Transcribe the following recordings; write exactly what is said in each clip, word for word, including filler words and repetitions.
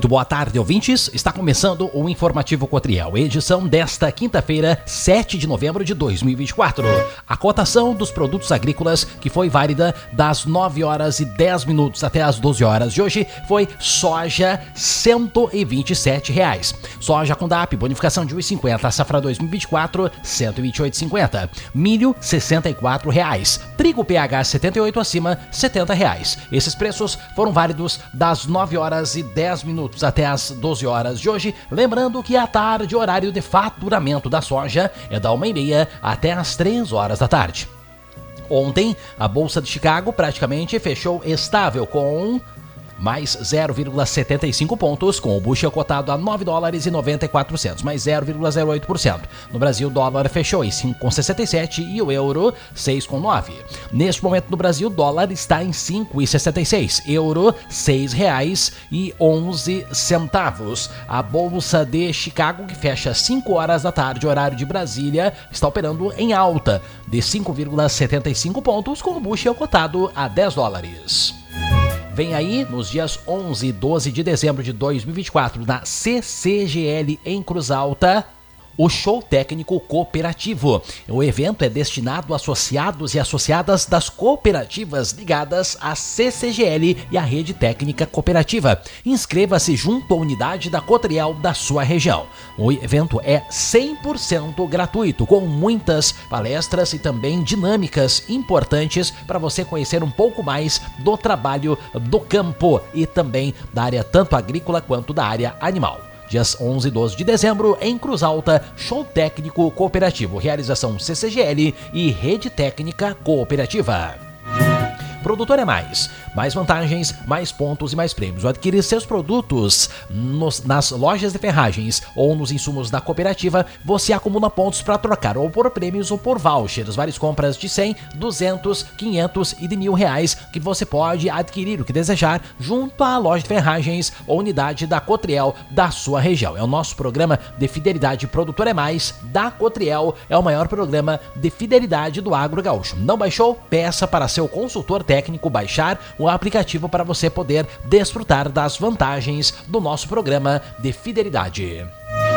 Muito boa tarde, ouvintes. Está começando o Informativo Cotriel, edição desta quinta-feira, sete de novembro de dois mil e vinte e quatro. A cotação dos produtos agrícolas, que foi válida das nove horas e dez minutos até as doze horas de hoje, foi soja cento e vinte e sete reais. Soja com D A P, bonificação de um real e cinquenta, safra dois mil e vinte e quatro, cento e vinte e oito reais e cinquenta. Milho, sessenta e quatro reais. Trigo P H setenta e oito acima, setenta reais. Esses preços foram válidos das nove horas e dez minutos até as doze horas de hoje. Lembrando que à tarde, o horário de faturamento da soja é da uma e meia até as três horas da tarde. Ontem, a Bolsa de Chicago praticamente fechou estável com mais zero vírgula setenta e cinco pontos, com o bushel cotado a nove dólares e noventa e quatro centavos, mais zero vírgula zero oito por cento. No Brasil, o dólar fechou em cinco vírgula sessenta e sete e o euro seis vírgula nove. Neste momento no Brasil, o dólar está em cinco vírgula sessenta e seis, euro seis reais e onze centavos. A Bolsa de Chicago, que fecha às cinco horas da tarde, horário de Brasília, está operando em alta de cinco vírgula setenta e cinco pontos, com o bushel cotado a dez dólares. Vem aí, nos dias onze e doze de dezembro de dois mil e vinte e quatro, na C C G L em Cruz Alta, o Show Técnico Cooperativo. O evento é destinado a associados e associadas das cooperativas ligadas à C C G L e à Rede Técnica Cooperativa. Inscreva-se junto à unidade da Cotriel da sua região. O evento é cem por cento gratuito, com muitas palestras e também dinâmicas importantes para você conhecer um pouco mais do trabalho do campo e também da área tanto agrícola quanto da área animal. Dias onze e doze de dezembro, em Cruz Alta, Show Técnico Cooperativo, realização C C G L e Rede Técnica Cooperativa. Produtor é mais. Mais vantagens, mais pontos e mais prêmios. Ao adquirir seus produtos nos, nas lojas de ferragens ou nos insumos da cooperativa, você acumula pontos para trocar ou por prêmios ou por vouchers. Várias compras de cem, duzentos, quinhentos e de mil reais que você pode adquirir o que desejar junto à loja de ferragens ou unidade da Cotriel da sua região. É o nosso programa de fidelidade Produtor é Mais da Cotriel. É o maior programa de fidelidade do agro gaúcho. Não baixou? Peça para seu consultor técnico baixar o aplicativo para você poder desfrutar das vantagens do nosso programa de fidelidade.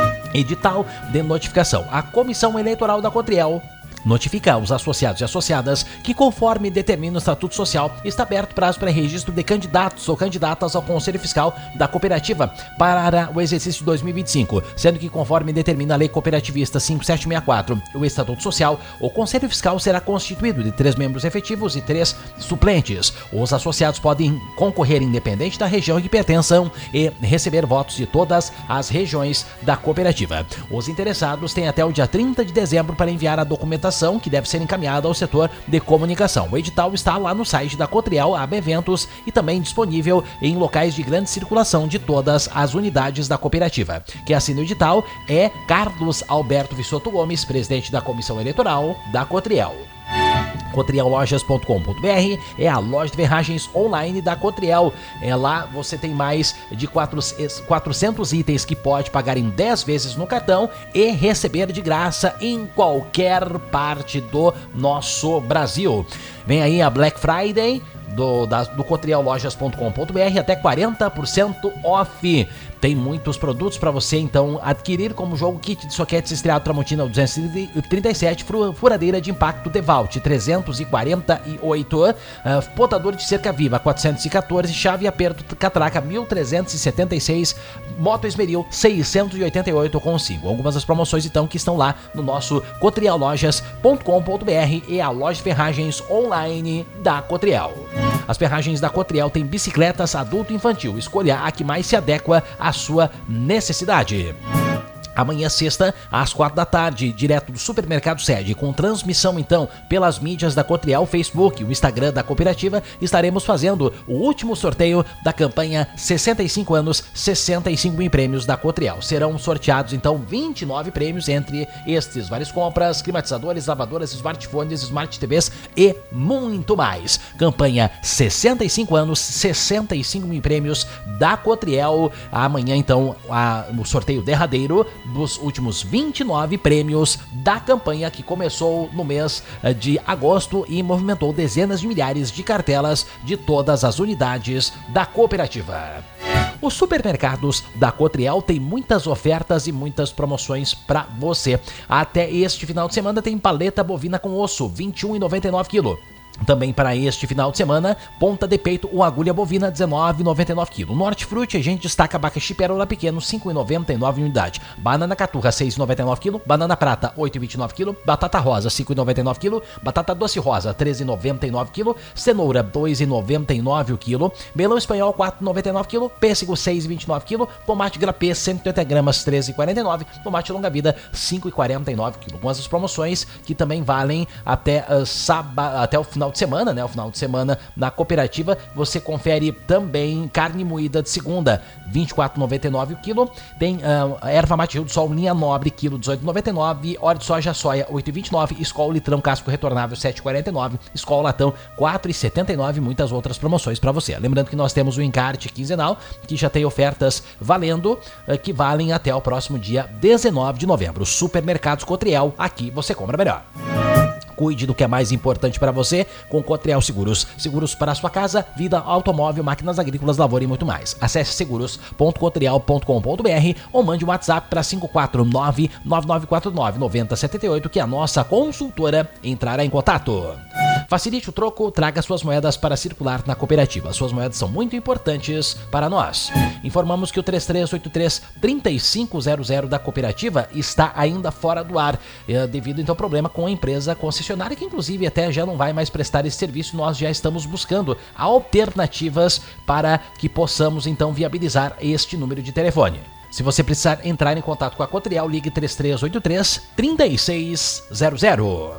Edital de notificação. A Comissão Eleitoral da Cotriel notifica aos associados e associadas que, conforme determina o Estatuto Social, está aberto prazo para registro de candidatos ou candidatas ao Conselho Fiscal da Cooperativa para o exercício de dois mil e vinte e cinco, sendo que, conforme determina a Lei Cooperativista cinco mil setecentos e sessenta e quatro e o Estatuto Social, o Conselho Fiscal será constituído de três membros efetivos e três suplentes. Os associados podem concorrer independente da região em que pertençam e receber votos de todas as regiões da cooperativa. Os interessados têm até o dia trinta de dezembro para enviar a documentação que deve ser encaminhada ao setor de comunicação. O edital está lá no site da Cotriel, aba Eventos, e também disponível em locais de grande circulação de todas as unidades da cooperativa. Quem assina o edital é Carlos Alberto Vissoto Gomes, presidente da Comissão Eleitoral da Cotriel. cotriel lojas ponto com ponto b r é a loja de ferragens online da Cotriel. É lá você tem mais de quatrocentos itens que pode pagar em dez vezes no cartão e receber de graça em qualquer parte do nosso Brasil. Vem aí a Black Friday do, da, do cotriel lojas ponto com ponto b r, até quarenta por cento off. Tem muitos produtos para você então adquirir, como jogo kit de soquetes estreado Tramontina duzentos e trinta e sete, furadeira de impacto Devalt trezentos e quarenta e oito, uh, potador de cerca viva quatrocentos e quatorze, chave aperto catraca mil trezentos e setenta e seis, moto esmeril seiscentos e oitenta e oito com cinco. Algumas das promoções então que estão lá no nosso cotriel lojas ponto com ponto b r e a loja de ferragens online da Cotriel. As ferragens da Cotriel têm bicicletas adulto e infantil. Escolha a que mais se adequa à sua necessidade. Amanhã, sexta, às quatro da tarde, direto do Supermercado Sede, com transmissão, então, pelas mídias da Cotriel, Facebook e o Instagram da cooperativa, estaremos fazendo o último sorteio da campanha sessenta e cinco anos, sessenta e cinco mil prêmios da Cotriel. Serão sorteados, então, vinte e nove prêmios, entre estes várias compras, climatizadores, lavadoras, smartphones, smart T Vs e muito mais. Campanha sessenta e cinco anos, sessenta e cinco mil prêmios da Cotriel. Amanhã, então, a, o sorteio derradeiro dos últimos vinte e nove prêmios da campanha que começou no mês de agosto e movimentou dezenas de milhares de cartelas de todas as unidades da cooperativa. Os supermercados da Cotriel tem muitas ofertas e muitas promoções para você. Até este final de semana tem paleta bovina com osso, vinte e um reais e noventa e nove centavos quilo. Também para este final de semana, ponta de peito ou agulha bovina, dezenove reais e noventa e nove centavos quilo. No Hortifruti, a gente destaca abacaxi pérola pequeno, cinco reais e noventa e nove centavos unidade. Banana caturra, seis reais e noventa e nove centavos quilo. Banana prata, oito reais e vinte e nove centavos quilo. Batata rosa, cinco reais e noventa e nove centavos quilo. Batata doce rosa, treze reais e noventa e nove centavos quilo. Cenoura, dois reais e noventa e nove centavos quilo. Melão espanhol, quatro reais e noventa e nove centavos quilo. Pêssego, seis reais e vinte e nove centavos quilo. Tomate grapê, cento e oitenta gramas, treze reais e quarenta e nove centavos. Tomate longa vida, cinco reais e quarenta e nove centavos quilo. Com essas promoções que também valem até, uh, sábado, até o final de semana, né? O final de semana na cooperativa. Você confere também carne moída de segunda, vinte e quatro reais e noventa e nove centavos o quilo. Tem uh, erva mate Rio do Sol linha nobre, quilo, dezoito reais e noventa e nove centavos. Óleo de soja soia, oito reais e vinte e nove centavos. Skol litrão casco retornável, sete reais e quarenta e nove centavos. Skol latão, quatro reais e setenta e nove centavos. Muitas outras promoções para você. Lembrando que nós temos o encarte quinzenal, que já tem ofertas valendo, uh, que valem até o próximo dia dezenove de novembro. Supermercados Cotriel, aqui você compra melhor. Cuide do que é mais importante para você com Cotriel Seguros. Seguros para a sua casa, vida, automóvel, máquinas agrícolas, lavoura e muito mais. Acesse seguros ponto cotriel ponto com ponto br ou mande um WhatsApp para cinco quatro nove, nove nove quatro nove, nove zero sete oito que a nossa consultora entrará em contato. Facilite o troco, traga suas moedas para circular na cooperativa. Suas moedas são muito importantes para nós. Informamos que o três três oito três, três cinco zero zero da cooperativa está ainda fora do ar, devido então ao problema com a empresa concessionária, que inclusive até já não vai mais prestar esse serviço. Nós já estamos buscando alternativas para que possamos então viabilizar este número de telefone. Se você precisar entrar em contato com a Cotriel, ligue três três oito três, três seis zero zero.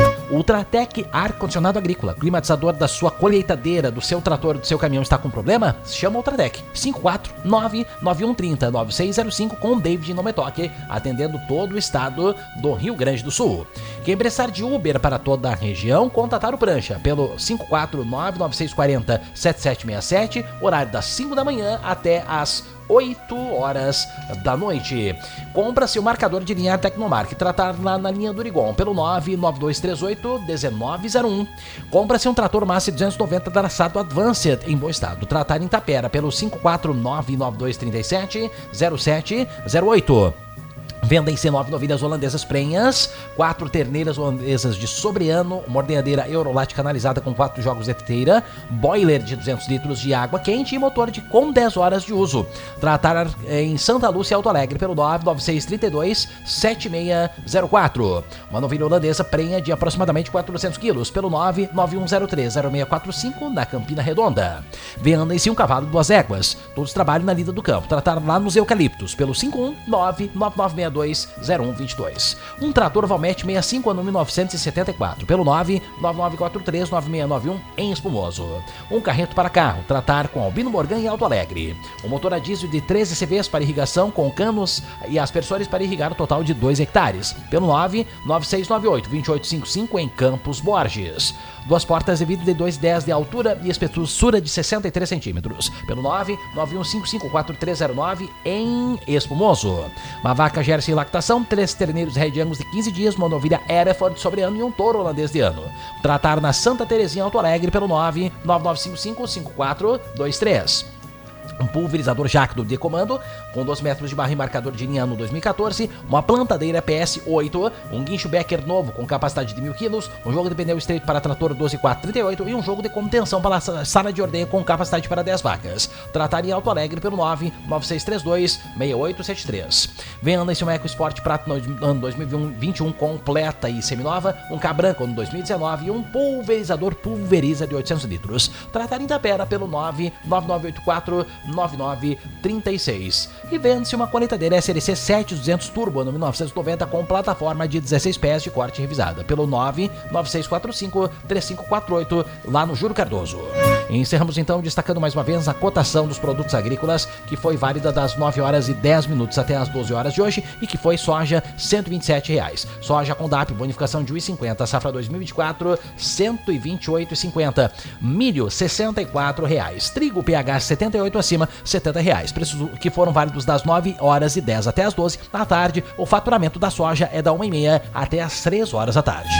Ultratec Ar-Condicionado Agrícola, climatizador da sua colheitadeira, do seu trator, do seu caminhão está com problema? Chama o Ultratec, cinco quatro nove, nove um três zero, nove seis zero cinco com David Nometoque, atendendo todo o estado do Rio Grande do Sul. Quem precisar de Uber para toda a região, contatar o Prancha pelo cinco quatro nove, nove seis quatro zero, sete sete seis sete, horário das cinco da manhã até as oito horas da noite. Compra seu marcador de linha Tecnomark, tratar lá na linha do Urigon pelo nove nove dois três oito, um nove zero um. Compra seu um trator Massa duzentos e noventa da Araçado Advanced em bom estado, tratar em Tapera pelo cinco quatro nove, nove dois três sete, zero sete zero oito. Venda em C nove novilhas holandesas prenhas, quatro terneiras holandesas de sobreano, uma ordenhadeira Eurolat canalizada com quatro jogos de teteira, boiler de duzentos litros de água quente e motor de com dez horas de uso. Tratar em Santa Lúcia e Alto Alegre pelo nove nove seis três dois, sete seis zero quatro. Uma novilha holandesa prenha de aproximadamente quatrocentos quilos pelo nove nove um zero três, zero seis quatro cinco na Campina Redonda. Venda em si um cavalo duas éguas, todos trabalham na lida do campo. Tratar lá nos Eucaliptos pelo cinco um nove, nove nove seis dois, zero um dois dois. Um trator Valmet sessenta e cinco ano mil novecentos e setenta e quatro pelo nove nove nove quatro três, nove seis nove um em Espumoso. Um carreto para carro, tratar com Albino Morgan em Alto Alegre. Um motor a diesel de treze C Vs para irrigação com canos e aspersores para irrigar o total de dois hectares pelo nove nove seis nove oito, dois oito cinco cinco em Campos Borges. Duas portas de vidro de dois e dez de altura e espessura de sessenta e três centímetros pelo nove nove um cinco cinco quatro três zero nove em Espumoso. Uma vaca Jersey lactação, três terneiros Red Angus de quinze dias, uma novilha Hereford sobre ano e um touro holandês de ano. Tratar na Santa Terezinha Alto Alegre pelo nove nove nove cinco cinco, cinco quatro dois três. Um pulverizador Jacto de comando com dois metros de barra e marcador de linha ano dois mil e quatorze, uma plantadeira P S oito, um guincho Becker novo com capacidade de mil quilos, um jogo de pneu estreito para trator doze quatro trinta e oito e um jogo de contenção para sala de ordenha com capacidade para dez vacas. Tratar em Alto Alegre pelo nove nove seis três dois, seis oito sete três. Venda esse um EcoSport Prata no ano dois mil e vinte e um completa e seminova, um Cabranco no dois mil e dezenove e um pulverizador Pulveriza de oitocentos litros. Tratar em Tapera pelo nove nove nove oito quatro, nove nove três seis. E vende-se uma colheitadeira S L C sete duzentos Turbo ano mil novecentos e noventa com plataforma de dezesseis pés de corte revisada pelo nove nove seis quatro cinco, três cinco quatro oito lá no Júlio Cardoso. E encerramos então destacando mais uma vez a cotação dos produtos agrícolas, que foi válida das nove horas e dez minutos até as doze horas de hoje e que foi soja cento e vinte e sete reais. Soja com D A P bonificação de um real e cinquenta, safra dois mil e vinte e quatro cento e vinte e oito reais e cinquenta. Milho sessenta e quatro reais. Trigo P H setenta e oito acima setenta reais. Preços que foram válidos das nove horas e dez até as doze. À tarde, o faturamento da soja é da uma e meia até as três horas da tarde.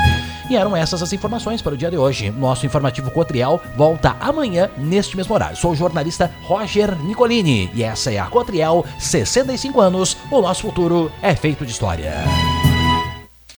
E eram essas as informações para o dia de hoje. Nosso informativo Cotriel volta amanhã neste mesmo horário. Sou o jornalista Roger Nicolini e essa é a Cotriel, sessenta e cinco anos, o nosso futuro é feito de história.